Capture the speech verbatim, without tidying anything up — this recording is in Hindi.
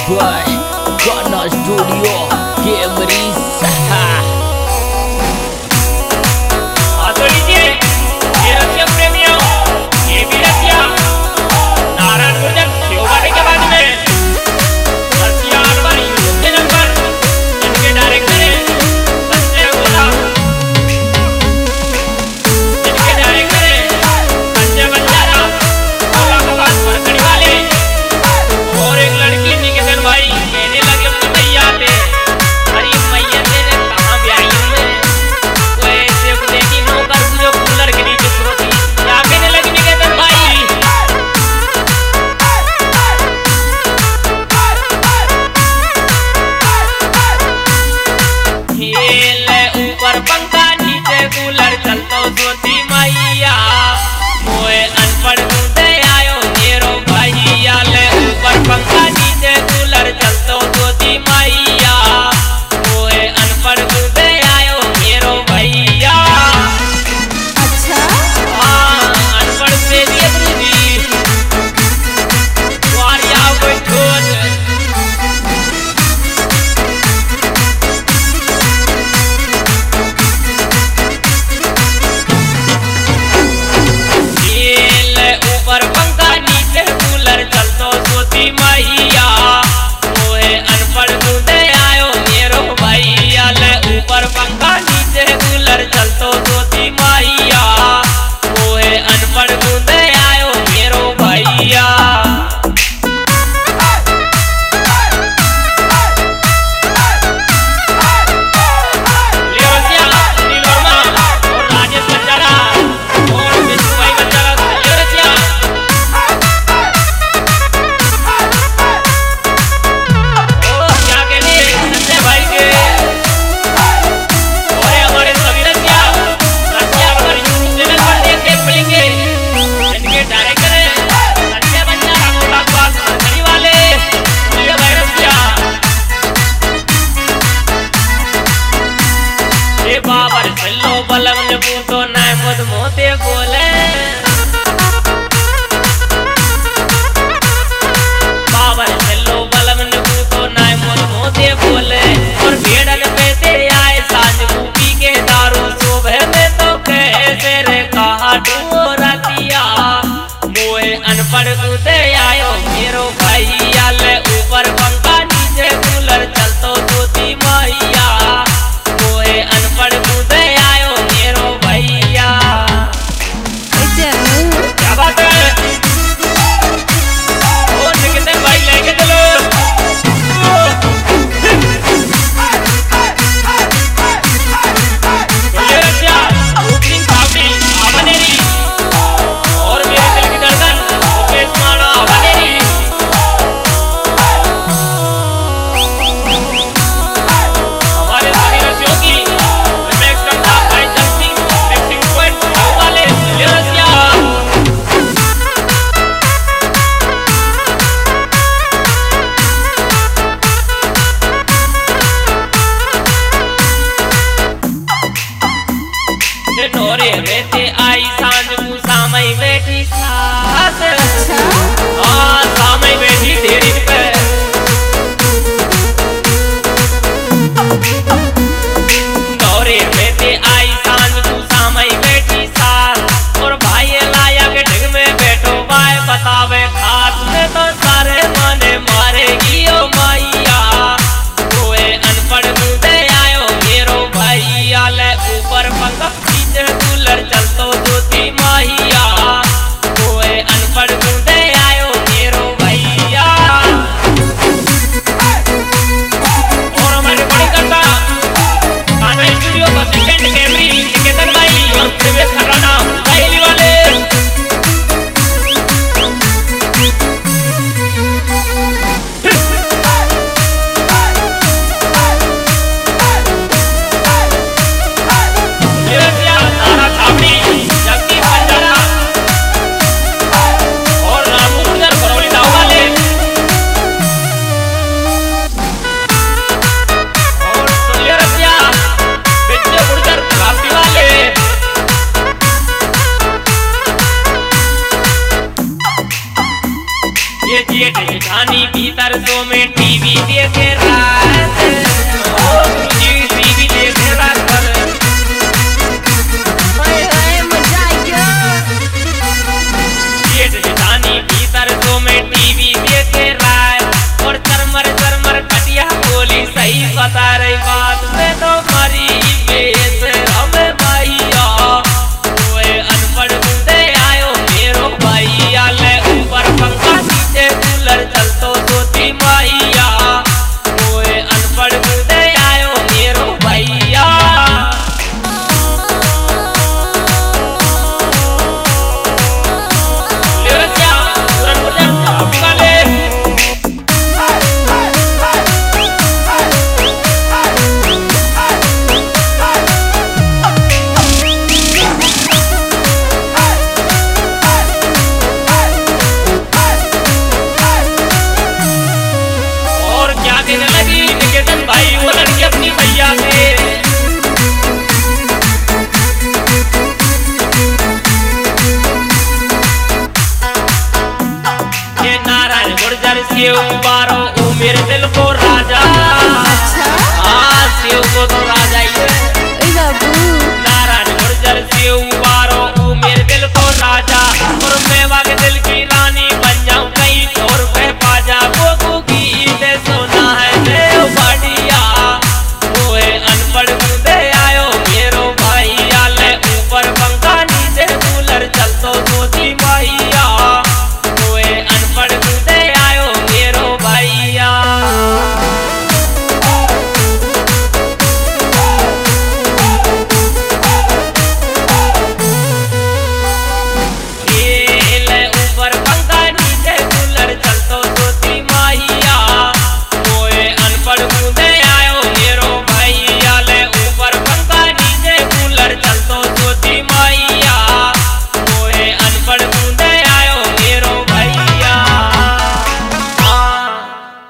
by Ghana Studio Camry Saha। तो लीजिए ये रसिया प्रेमियों, ये भी रसिया नारायण गुर्जर शिववाड़ी के बाद में रसिया अलवर यूट्यूब चैनल पर इनके डायरेक्टर हैं संजय गोला, इनके डायरेक्टर हैं संजय बंजारा, गोला का बात पकड़ने वाले और एक लड़की निकेतन भाई कहने लगे मैया पे अरे मैया तेरे कहाँ ब्याही में वो ऐसे देखी नौकर जो कूलर के नीचे सोती क्या कहने लगी निकेतन भाई खेले ऊपर पंखा नीचे कूलर चलतो सोती मैया मोए अनपढ़ मुझे आयो मेरो भैया ले ऊपर पंखा नीचे कूलर चलतो सोती मैया मोए अनपढ़ मुझे आयो मेरो भैया। अच्छा हाँ अनपढ़ से दिए गुरुजी वारिया कोई ठोस ऊपर पंखा नीचे कूलर चलतो सोती मैया मोहे अनपढ़ मुझे आयो मेरो भैया ले ऊपर पंखा नीचे कूलर चलतो सोती मैया मोहे अनपढ़ मुझे आयो मेरो भैया। बाबर चलो बलम ने पूतो नाय मत मोते बोले बाबर चलो बलम ने पूतो नाय मत मोते बोले और भेड़न पे ते आए सांझ मूवी के दारू सुबह में तो कैसे रे कहा तू रातिया मोए अनपढ़ तुझे आयो मेरो भैया ले ऊपर पंखा नीचे कूलर चलतो सोती मैया मोए अनपढ़ मुझे आयो मेरो भैया। क्या बात है ओ निकेतन भाई लेके चलो ये रसिया ओपनिंग पार्टी अवनेरी और मेरे दिल की धड़कन मुकेश मानो अवनेरी ये जेठ जेठानी भीतर सो में टीवी देखे रात ओ जी टीवी देखे रात भर ओए ओए मजा आ गया। जेठ जेठानी भीतर सो में टीवी देखे रात और चरमर चरमर कटिया बोली सही बता रही बात में तो मरी बेस हमें भैया ओए अनपढ़ बुढ़े आयो मेरो भैया ले ऊपर पंखा नीचे कूलर चलतो सोती मैया ओए अनपढ़ बुढ़े आयो मेरो भैया ले क्या रन रन निकाले और क्या कहने लगी निकेतन भाई वो लड़की अपनी भैया से ये नारायण गुर्जर से उबारो ओ मेरे दिल को राजा अच्छा हाँ शिव को तो राजा ही है ओए बाबू नारायण गुर्जर से उबारो ओ मेरे दिल को राजा और मैं वाके दिल की